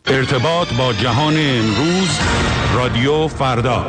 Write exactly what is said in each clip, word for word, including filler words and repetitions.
ارتباط با جهان امروز، رادیو فردا.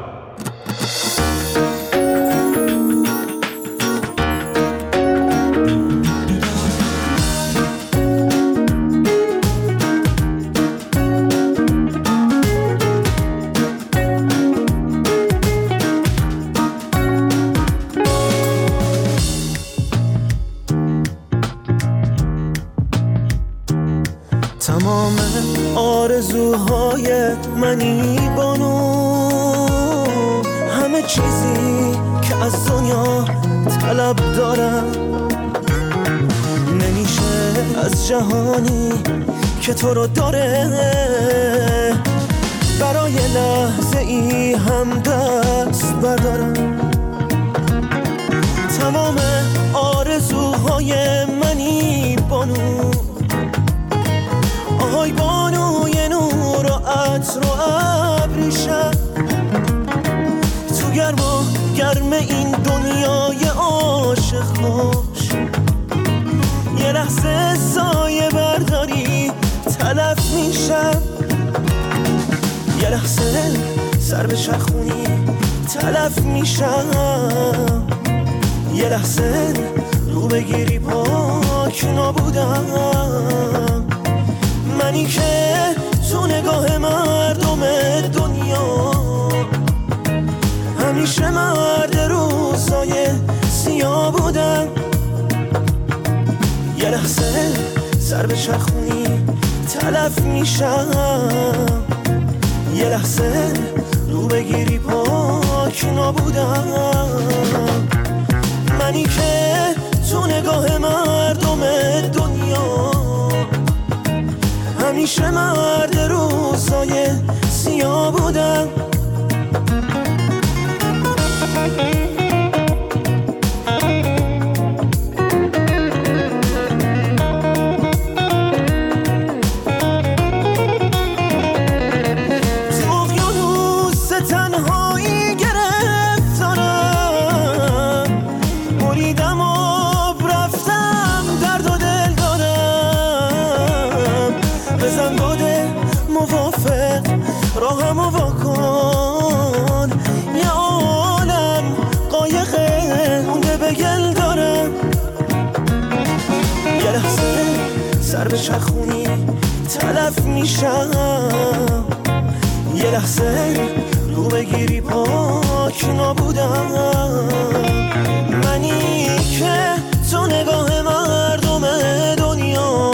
تمام آرزوهای منی بانو، همه چیزی که از دنیا طلب دارم، نمیشه از جهانی که تو رو داره برای لحظه ای هم دست بردارم. تمام آرزوهای منی بانو، آهای بانوی نور و عطر و ابریشم، تو گرم و گرم این دنیای عاشق باش، یه لحظه سایه برداری تلف میشم، یه لحظه سر به چرخونی تلف میشم، یه لحظه رو بگیری پاک نابودم. منی که تو نگاه مردم دنیا همیشه مرد روزای سیاه بودم، یه لحظه سر به چرخونی تلف میشم، یه لحظه رو بگیری پاک نابودم. منی که تو نگاه مردم دنیا همیشه مرد روزای سیاه بودم. تو اقیانوس تنهایی گرفتارم، بریدم آب رفتم درد و دل دارم، بزن باده موافق راهمو واکن، یه عالم قایقه مونده به گل دارم، یه لحظه سر به چرخونی تلف میشم، یه لحظه رو بگیری پاک نابودم. منی که تو نگاه مردم دنیا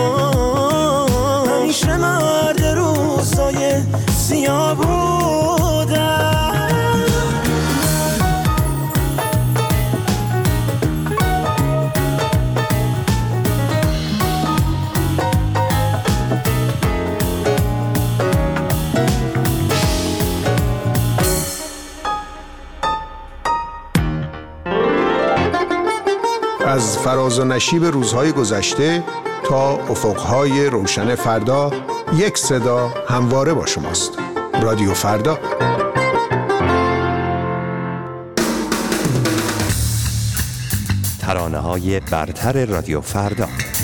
همیشه مرد روزای سیاه بودم. از فراز و نشیب روزهای گذشته تا افقهای روشن فردا، یک صدا همواره با شماست. رادیو فردا. ترانه‌های برتر رادیو فردا.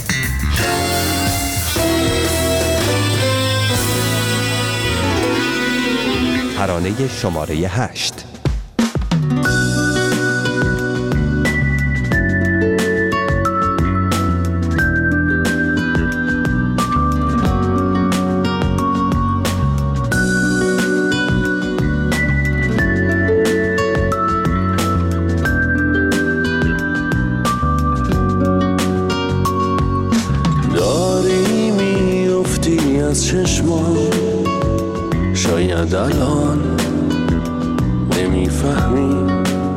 ترانه شماره هشت. شاید الان نمیفهمی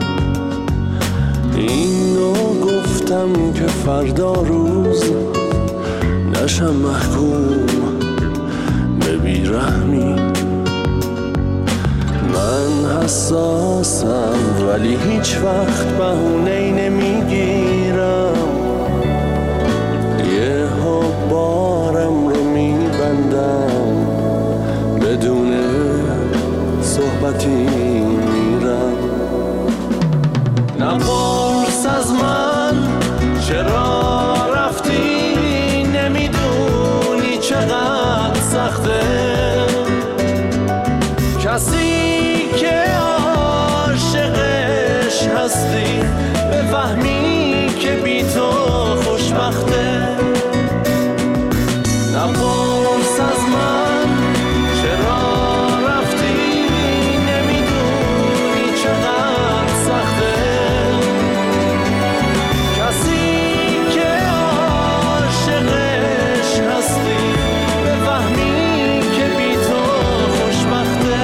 اینو گفتم که فردا روز نشم محکوم به بیرحمی. من حساسم ولی هیچ وقت بهونه‌ای نمیگیرم، یه ها بارم رو میبندم بدون صحبتی میرم. نپرس از من چرا رفتی، نمیدونی چقدر سخته. کسی که عاشقش هستی بفهمی که بی تو خوشبخته. نپرس از من چرا رفتی، نمیدونی چقدر سخته. کسی که عاشقش هستی بفهمی که بی تو خوشبخته.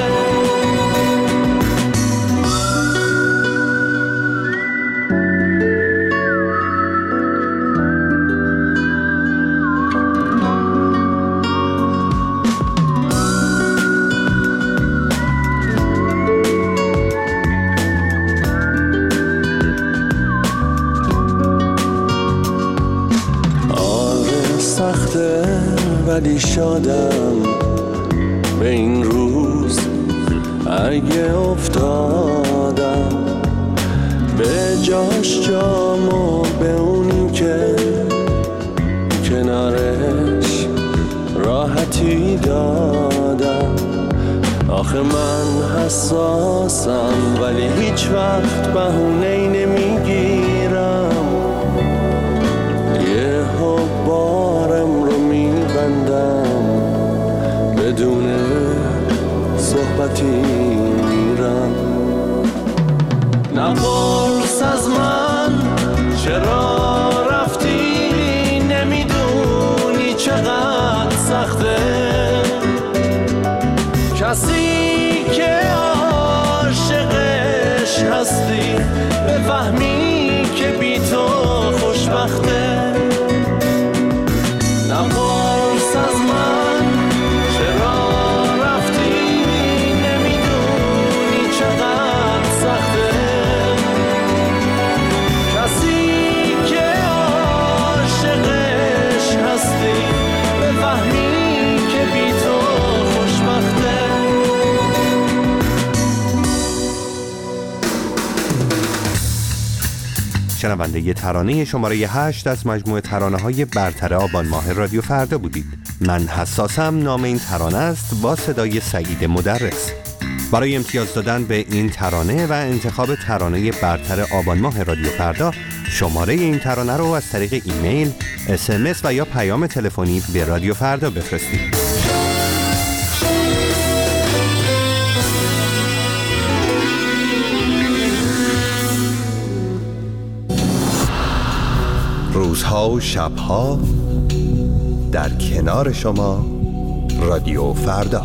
ولی شادم به این روز اگه افتادم، به جاش جامو به اونی که کنارش راحتی دادم. آخه من حساسم ولی هیچ وقت بهونه‌ای نمیگیرم. یه بارم رو میبندم بدون صحبتی میرم. نپرس از من چرا رفتی، نمیدونی چقدر سخته. کسی که عاشقش هستی بفهمی که بی تو خوشبخته. نپرس از من چرا رفتی، نمیدونی چقدر سخته. کسی که عاشقش هستی بفهمی که بی تو خوشبخته. شنونده ی ترانه شماره هشت از مجموعه ترانه‌های برتر آبان ماه رادیو فردا بودید. من حساسم نام این ترانه است با صدای سعید مدرس. برای امتیاز دادن به این ترانه و انتخاب ترانه برتر آبان ماه رادیو فردا، شماره این ترانه رو از طریق ایمیل، اس ام اس و یا پیام تلفنی به رادیو فردا بفرستید. روزها و شبها در کنار شما رادیو فردا.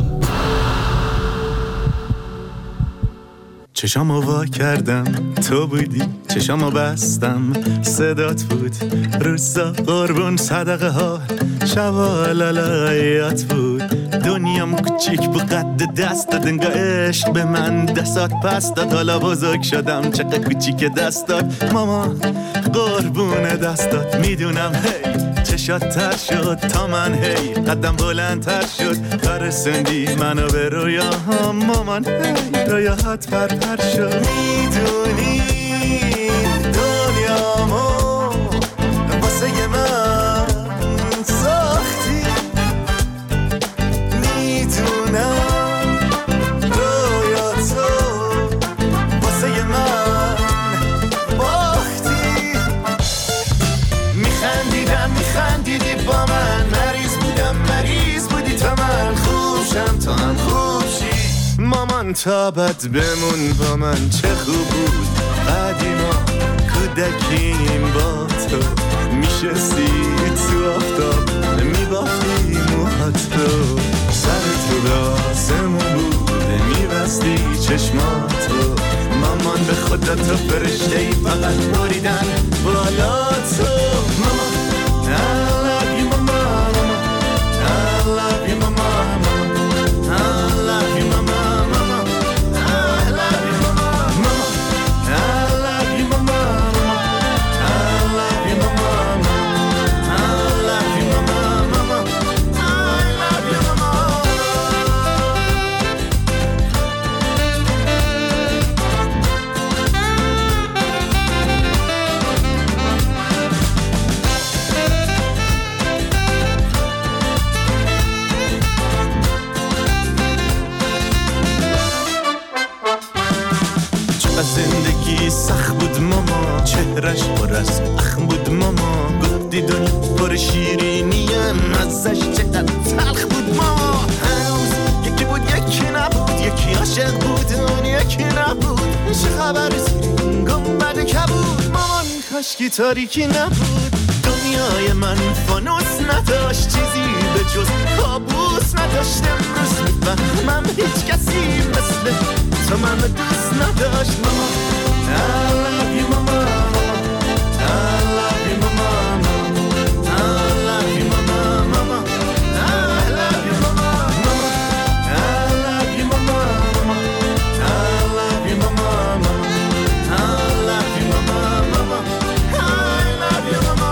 چشامو وا کردم تو بودی، چشامو بستم صدات بود. روزا قربون صدقه ها، شبا لالایات بود. دنیام کوچیک بود قد دستت، انگار عشق به من دستات پس داد. حالا بزرگ شدم چقدر کوچیک دستات، ماما قربون دستات. میدونم هی چشات تر شد تا من، هی قدم بلندتر شد تا رسوندی منو به رویاهام. مامان هی رویاهات پر پر شد. میدونی دنیامو واسه من ساختی، میدونم رویاتو واسه من باختی. میخندیدم میخندیدی با من، مریض بودم مریض بودی تا من خوب شم تا هم خوب شی. مامان تابت بمون با من، چه خوب بود قدیما کودکیم با تو. میشستی تو آفتاب میبافتی موهاتو، سر تو راسمون بود میبستی چشماتو. مامان به خدا تو فرشتهی فقط بریدن بالا تو. مامان I love you mama, I love you mama, I love you mama, I love you mama, I love you mama, I love you mama, I love you mama, I love you mama. زندگی سخت بود ماما، چهرش پر از اخم بود ماما، گفتی دنیا پر شیرینیه، مزش چقدر تلخ بود ماما. هنوز یکی بود یکی نبود، یکی عاشق بود اون یکی نبود، چه خبر زیر گنبد کبود مامان، کاشکی تاریکی نبود. دنیای من فانوس نداشت، چیزی به جز کابوس نداشت. امروز میفهمم هیچ کسی مثل تو من دوست نداشت ماما. I love you mama, I love you mama, I love you mama, mama, I love you mama, mama, I love you mama, I love you mama, I love you mama, mama, I love you mama.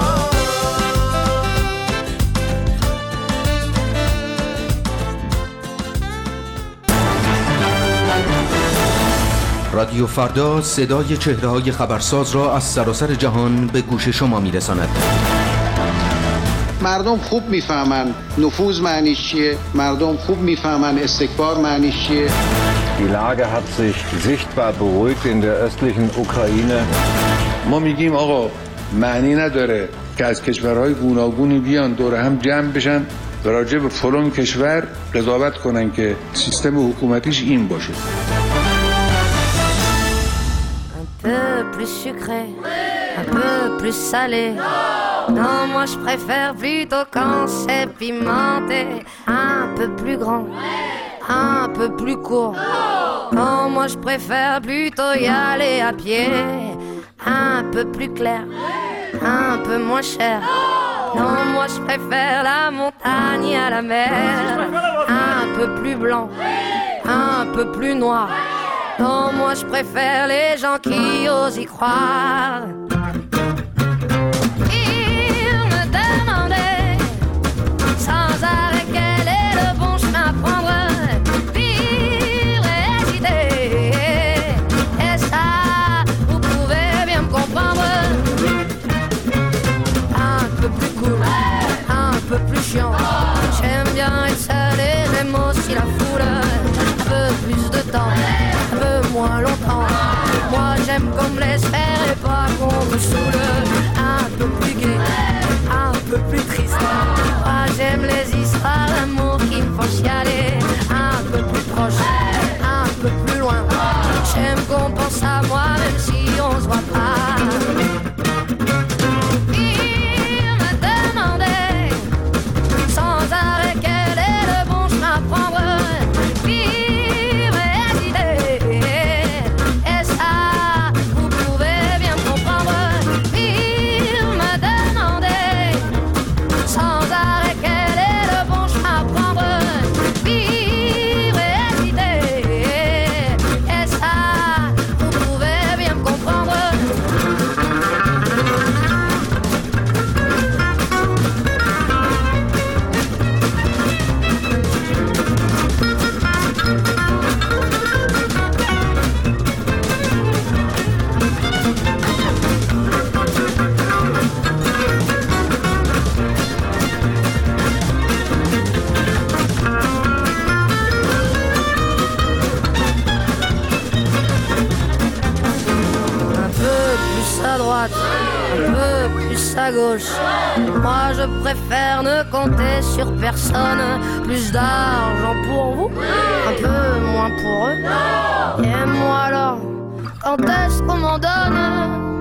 رادیو فردا صدای چهره‌های خبرساز را از سراسر جهان به گوش شما می‌رساند. مردم خوب میفهمن نفوذ معنیش چیه، مردم خوب میفهمن استکبار معنیش چیه. Die Lage hat sich sichtbar beruhigt in der östlichen Ukraine. ما میگیم آقا معنی نداره که از کشورهای گوناگونی بیان دور هم جمع بشن و راجع به فلان کشور قضاوت کنن که سیستم حکومتیش این باشه. Un peu plus sucré, un peu plus salé. Non, moi je préfère plutôt quand c'est pimenté. Un peu plus grand, un peu plus court. Non, moi je préfère plutôt y aller à pied. Un peu plus clair, un peu moins cher. Non, moi je préfère la montagne à la mer. Un peu plus blanc, un peu plus noir. Non, moi je préfère les gens qui osent y croire. Ils me demandaient sans arrêt quel est le bon chemin à prendre. Vivre et hésiter, et ça, vous pouvez bien me comprendre. Un peu plus cool, un peu plus chiant. J'aime bien être seul et j'aime aussi la foule. Un peu plus de temps, un peu moins longtemps. Moi j'aime qu'on me laisse faire et pas qu'on me saoule. Un peu plus gai, un peu plus triste. Moi j'aime les histoires d'amour qui me font chialer. Un peu plus proche, un peu plus loin. J'aime qu'on pense à moi même si on se voit pas. Il me demandait sans arrêt quel est le bon chemin à prendre. Un peu plus à gauche. Moi je préfère ne compter sur personne. Plus d'argent pour vous, un peu moins pour eux. Et moi alors, quand est-ce qu'on m'en donne?